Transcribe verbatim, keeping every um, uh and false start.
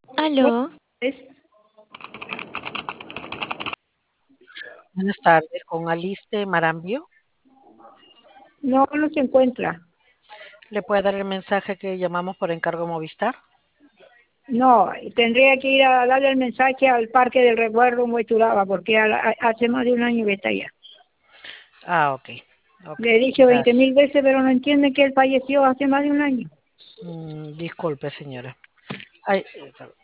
Aló, Pues, Buenas tardes, con Alice Marambio. no, no se encuentra. ¿Le puede dar el mensaje que llamamos por encargo Movistar? No, tendría que ir a darle el mensaje al Parque del Recuerdo en Huechuraba, porque a la- hace más de un año que está allá. Ah, ok. Ok, Le he dicho veinte gracias. mil veces, pero no entiende que él falleció hace más de un año. Mm, disculpe, señora. Ay,